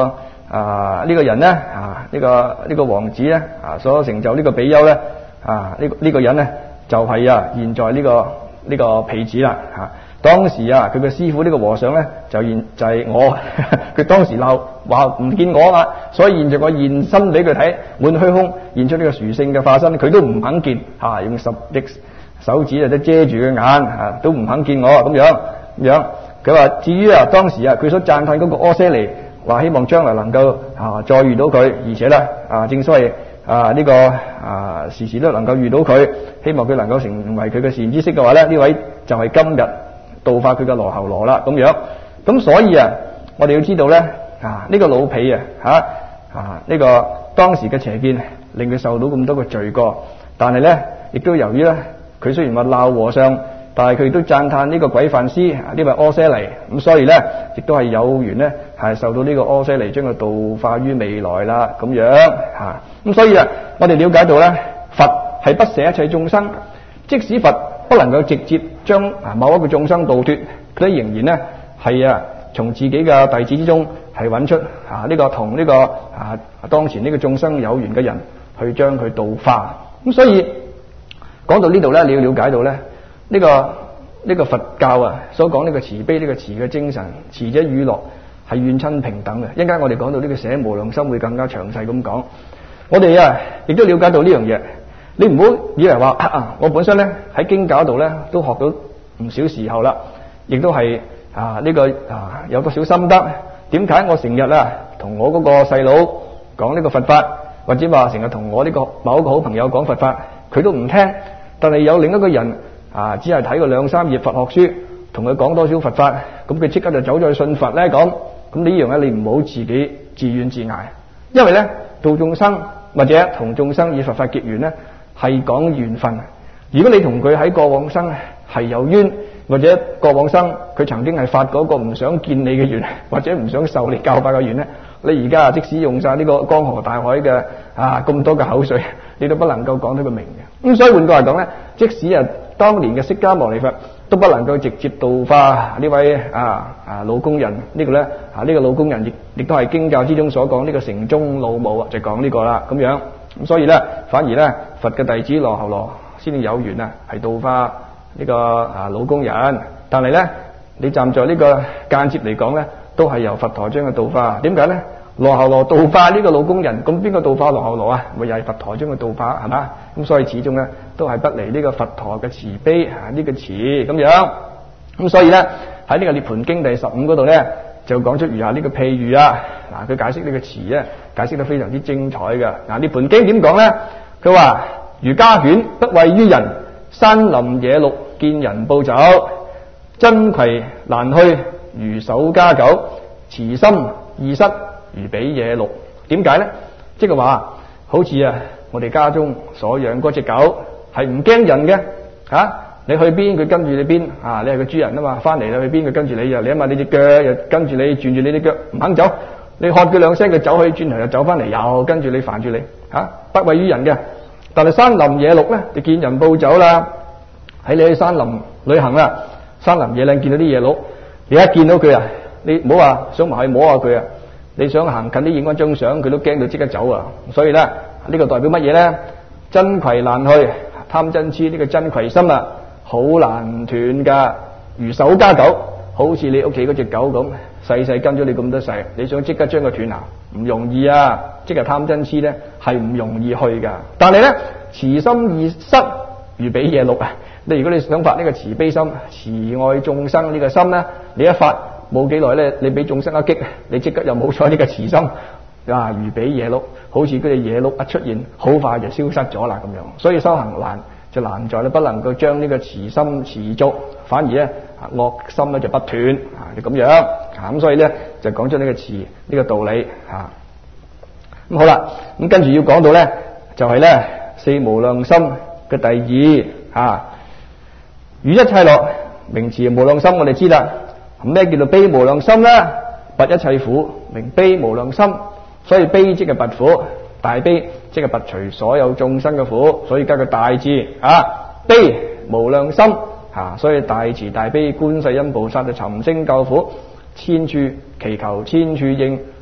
呢個人咧呢個王子咧所成就呢個比丘咧呢個人咧就係現在呢個婢子啦當時佢嘅師傅呢個和尚咧就係我佢當時鬧話唔見我所以現在我現身俾佢睇滿虛空現出呢個殊勝嘅化身佢都唔肯見用10隻手指都遮住佢眼都唔肯見我咁樣佢話至於當時佢所讚歎嗰個阿闍黎話希望將來能夠再遇到佢而且咧正所謂呢個時時都能夠遇到佢希望佢能夠成為佢嘅善知識嘅話咧呢位就係今日度化佢嘅羅睺羅啦咁樣咁所以我哋要知道咧呢個老婢呢個當時嘅邪見令佢受到咁多嘅罪過但係咧亦都由於咧佢雖然話鬧和尚但係佢亦都讚歎呢個軌範師呢位阿闍黎咁所以咧亦都係有緣咧係受到呢個阿闍黎將佢度化於未來啦咁樣咁所以我哋了解到咧佛係不捨一切眾生即使佛不能夠直接將某一個眾生度脫佢都仍然咧係從自己嘅弟子之中係揾出呢個同呢個當前呢個眾生有緣嘅人去將佢度化咁所以講到呢度咧你要了解到咧呢個佛教所講呢個慈悲呢個慈嘅精神慈者與樂係怨親平等嘅一陣間我哋講到呢個捨無量心會更加詳細咁講我哋亦都了解到呢樣嘢你唔好以為話我本身咧喺經教度咧都學到唔少時候啦亦都係呢個有個小心得點解我成日同我嗰個細佬講呢個佛法或者話成日同我呢個某一個好朋友講佛法佢都唔聽但係有另一個人只係睇過2-3頁佛學書同佢講多少佛法咁佢即刻就走咗去信佛咧咁呢樣咧你唔好自己自怨自艾因為咧度眾生或者同眾生以佛法結緣咧係講緣分如果你同佢喺過往生係有冤或者過往生佢曾經係發嗰個唔想見你嘅緣或者唔想受你教法嘅緣咧你而家即使用晒呢個江河大海嘅咁多嘅口水你都不能夠講到佢明嘅咁所以換句話講咧即使當年嘅釋迦牟尼佛都不能夠直接度化呢位老工人呢個咧呢個老工人亦都係經教之中所講呢個城中老母就講呢個啦咁樣咁所以咧反而咧佛嘅弟子羅睺羅先至有緣係度化呢個老工人但係咧你站在呢個間接嚟講咧都係由佛陀將佢度化點解咧羅睺羅度化呢個老工人咁邊個度化羅睺羅咪又係佛陀將佢度化係嘛咁所以始終咧都係不離呢個佛陀嘅慈悲呢個慈咁樣咁所以咧喺呢個涅槃經第15嗰度咧就講出如下呢個譬喻佢解釋呢個慈咧解釋得非常之精彩嘅涅槃經點講咧佢話如家犬不畏於人山林野鹿見人步走珍攜難去如守家狗慈心易失如彼野鹿點解咧即係話好似我哋家中所養嗰隻狗係唔驚人嘅你去邊佢跟住你邊你係個主人嘛翻嚟啦去邊佢跟住你你一問你隻腳又跟住你轉住你隻腳唔肯走你喝佢2聲佢走去轉頭又走翻嚟又跟住你煩住你不畏於人嘅但係山林野鹿咧就見人步走啦喺你去山林旅行啦山林野嶺見到啲野鹿你一見到佢你唔好話想埋去摸下佢你想行近啲影翻張相佢都驚到即刻走所以咧呢個代表乜嘢咧珍攜難去貪嗔痴呢個珍攜心好難斷噶如守家狗好似你屋企嗰隻狗咁細細跟咗你咁多世你想即刻將佢斷唔容易即係貪嗔痴咧係唔容易去噶但係咧慈心易失如彼野鹿你如果你想發呢個慈悲心慈愛眾生呢個心咧你一發冇幾耐咧你俾眾生一擊你即刻又冇咗呢個慈心如彼野鹿好似嗰隻野鹿一出現好快就消失咗啦咁樣所以修行難就難在咧不能夠將呢個慈心持續反而咧惡心咧就不斷就咁樣咁所以咧就講出呢個慈呢個道理咁好啦咁跟住要講到咧就係咧四無量心嘅第二與一切樂名慈無量心我哋知啦咩叫做悲無量心咧拔一切苦名悲無量心所以悲即係拔苦大悲即係拔除所有眾生嘅苦所以加個大字悲無量心所以大慈大悲觀世音菩薩就尋聲救苦千處祈求千處應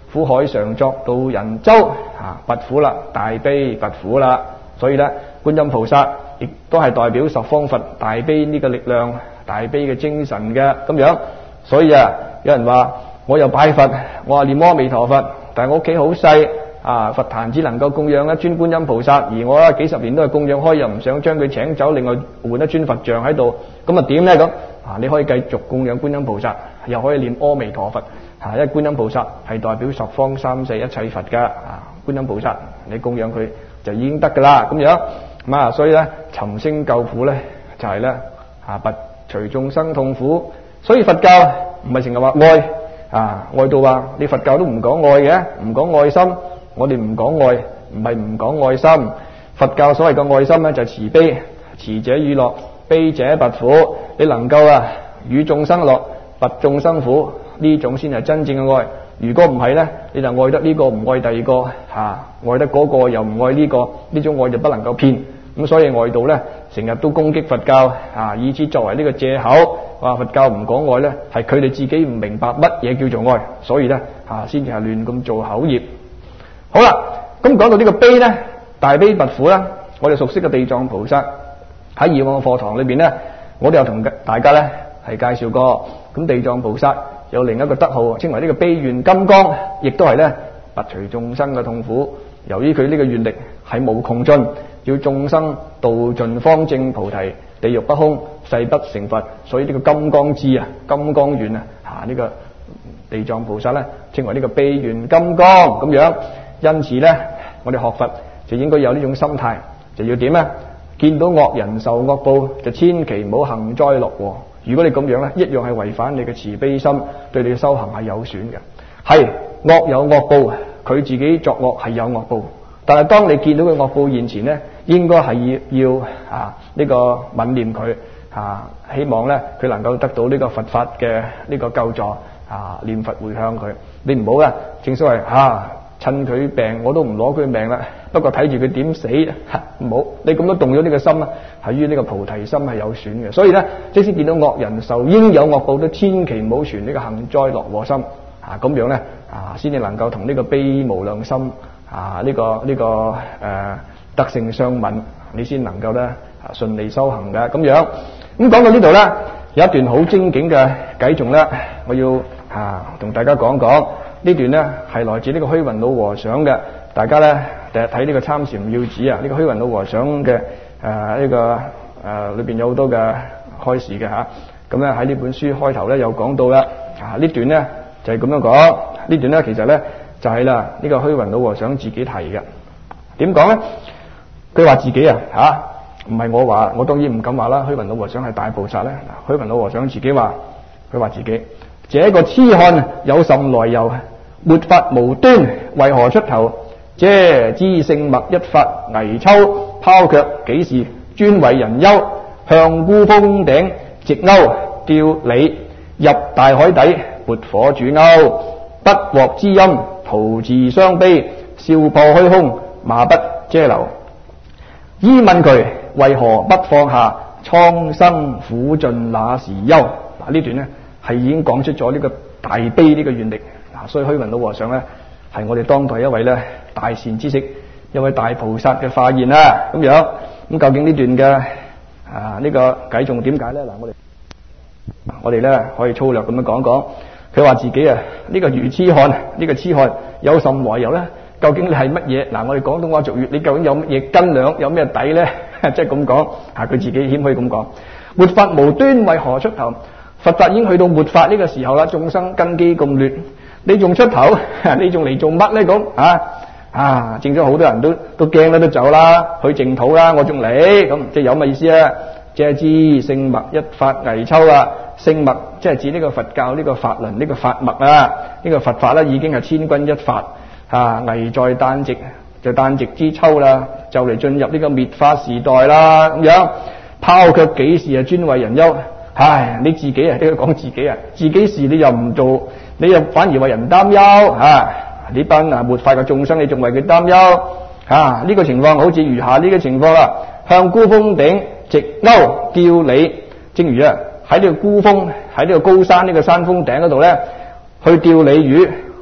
苦海常作渡人舟拔苦啦，大悲拔苦啦。所以咧，觀音菩薩亦都係代表十方佛大悲呢個力量、大悲嘅精神嘅咁樣。所以啊，有人話我又拜佛，我話念阿彌陀佛，但係我屋企好細佛壇只能夠供養一尊觀音菩薩，而我幾十年都係供養開，又唔想將佢請走，另外換一尊佛像喺度，咁啊點咧咁？你可以繼續供養觀音菩薩，又可以念阿彌陀佛因為觀音菩薩係代表十方三世一切佛噶觀音菩薩你供養佢就已經得噶啦咁樣咁所以咧尋聲救苦咧就係咧拔除眾生痛苦。所以佛教唔係成日話愛愛到話你佛教都唔講愛嘅，唔講愛心。我哋唔講愛，唔係唔講愛心。佛教所謂嘅愛心咧就係慈悲，慈者與樂，悲者拔苦。你能夠與眾生樂，拔眾生苦，呢種先係真正嘅愛。如果唔係咧，你就愛得呢個唔愛第二個愛得嗰個又唔愛呢個，呢種愛就不能夠騙。咁所以外道咧成日都攻擊佛教以此作為呢個借口，話佛教唔講愛咧，係佢哋自己唔明白乜嘢叫做愛，所以咧先至係亂咁做口業。好啦，咁講到呢個悲咧，大悲拔苦啦，我哋熟悉嘅地藏菩薩喺以往嘅課堂裏邊咧，我哋有同大家咧係介紹過。咁地藏菩薩有另一個德號，稱為呢個悲願金剛，亦都係咧拔除眾生嘅痛苦。由於佢呢個願力係無窮盡，要眾生度盡方證菩提，地獄不空，誓不成佛，所以呢個金剛智金剛願呢個地藏菩薩咧稱為呢個悲願金剛咁樣。因此咧，我哋學佛就應該有呢種心態，就要點咧？見到惡人受惡報，就千祈唔好幸災樂禍。如果你咁樣咧，一樣係違反你嘅慈悲心，對你嘅修行係有損嘅。係惡有惡報，佢自己作惡係有惡報，但係當你見到佢惡報現前咧，應該係要呢個憫念佢希望咧佢能夠得到呢個佛法嘅呢個救助念佛回向佢。你唔好正所謂趁佢病我都唔攞佢命啦，不過睇住佢點死唔好。你咁都動咗呢個心係於呢個菩提心係有損嘅。所以咧，即使見到惡人受應有惡報，都千祈唔好存呢個幸災樂禍心咁樣咧先至能夠同呢個悲無量心呢個德性相吻，你先能夠咧順利修行嘅咁樣。咁講到呢度咧，有一段好精警嘅偈頌咧，我要同大家講講。呢段呢係來自呢個虛雲老和尚嘅，大家呢第日睇呢個參禪要旨呢個虛雲老和尚嘅裏邊有好多嘅開示嘅咁咧喺呢本書開頭呢有講到啦呢段呢就係咁樣講。呢段呢其實呢就係呢個虛雲老和尚自己提嘅。點講呢？佢話自己唔係我話，我當然唔敢話啦。虛雲老和尚係大菩薩呢。虛雲老和尚自己話，佢話自己這個痴漢有甚來由？沒法無端，為何出頭？嗟知聖默一發泥鰍，拋卻己事專為人憂。向孤峰頂直鈎吊你，入大海底撥火煮鈎。不獲知音徒自傷悲，笑破虛空馬不遮流。依問佢為何不放下？蒼生苦盡那時休。呢段呢係已經講出咗呢個大悲呢個願力。所以虛雲老和尚咧係我哋當代一位咧大善知識，一位大菩薩嘅化現咁樣。咁究竟呢段嘅呢個偈頌點解咧？我哋咧可以粗略咁樣講講。佢話自己呢個愚痴漢，呢個痴漢有甚來由咧？究竟你係乜嘢？我哋廣東話俗語，你究竟有乜嘢斤兩，有咩底咧？即係咁講佢自己謙虛咁講。沒法無端，為何出頭？佛法已經去到沒法呢個時候啦，眾生根基咁劣，你仲出頭？你仲嚟做乜咧？咁正咗好多人都驚啦，都走啦，去淨土啦，我仲嚟咁，即係有乜意思啊？嗟知聖默一發泥鰍啦，聖默即係指呢個佛教呢個法輪呢個法默呢個佛法咧已經係千鈞一發危在旦夕，就旦夕之秋啦，就嚟進入呢個滅法時代啦咁樣。拋卻己事專為人憂。你自己都要講自己自己事你又唔做，你又反而為人擔憂呢班沒法嘅眾生，你仲為佢擔憂呢個情況好似如下呢個情況啦。向孤峰頂直鈎吊你，正如喺呢個孤峰喺呢個高山呢個山峰頂嗰度咧去釣鯉魚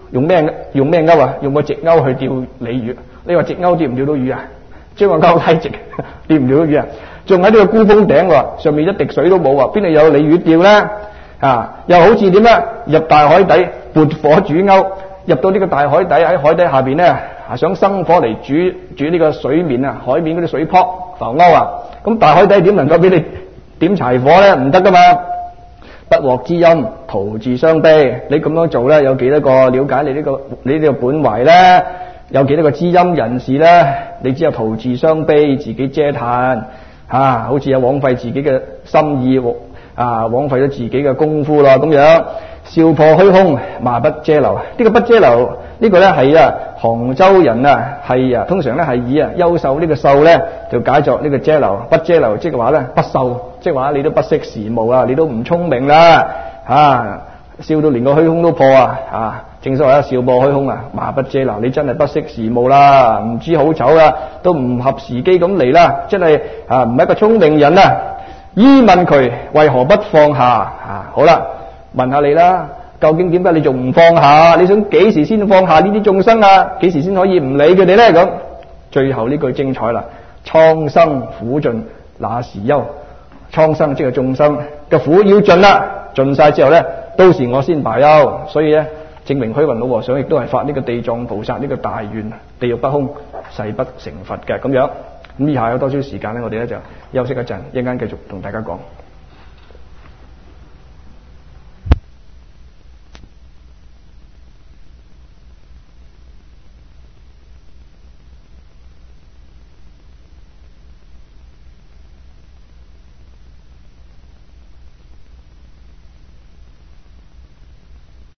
用咩鈎啊？用個直鈎去釣鯉魚。你話直鈎釣唔釣到魚啊？將個鈎太直，釣唔釣到魚啊？仲喺呢個孤峰頂喎，上面一滴水都冇啊，邊度有鯉魚釣咧？又好似點咧？入大海底撥火煮鈎，入到呢個大海底，喺海底下邊咧，想生火嚟煮呢個水面啊，海面嗰啲水泡浮鈎啊。咁大海底點能夠俾你點柴火咧？唔得噶嘛！不獲知音，徒自傷悲。你咁樣做咧，有幾多個了解你呢個本懷咧？有幾多個知音人士咧？你只有徒自傷悲，自己嗟嘆好似有枉費自己嘅心意枉費咗自己嘅功夫咯，咁樣笑破虛空，罵不遮流。呢個不遮流呢個咧係杭州人係通常咧係以優秀呢個秀咧就解作呢個遮流。不遮流即係話咧不秀，即係話你都不識時務啦，你都唔聰明啦笑到連個虛空都破正所謂笑破虛空罵不遮流，你真係不識時務啦，唔知好醜啦，都唔合時機咁嚟啦，真係唔係一個聰明人啊！依問佢為何不放下好啦，問下你啦，究竟點解你仲唔放下？你想幾時先放下呢啲眾生幾時先可以唔理佢哋咧？咁最後呢句精彩啦，蒼生苦盡那時休。蒼生即係眾生嘅苦要盡啦，盡晒之後咧，到時我先罷休。所以咧，證明虛雲老和尚亦都係發呢個地藏菩薩呢個大願，地獄不空，誓不成佛嘅咁樣。咁以下有多少時間咧，我哋咧就休息一陣，一陣間繼續同大家講。